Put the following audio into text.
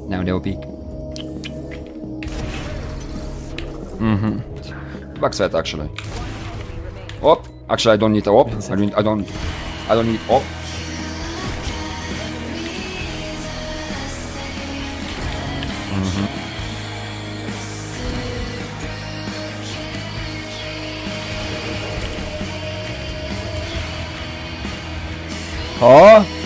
Now they will peek. Backside actually. Oh, actually I don't need a op. I don't need op. Oh.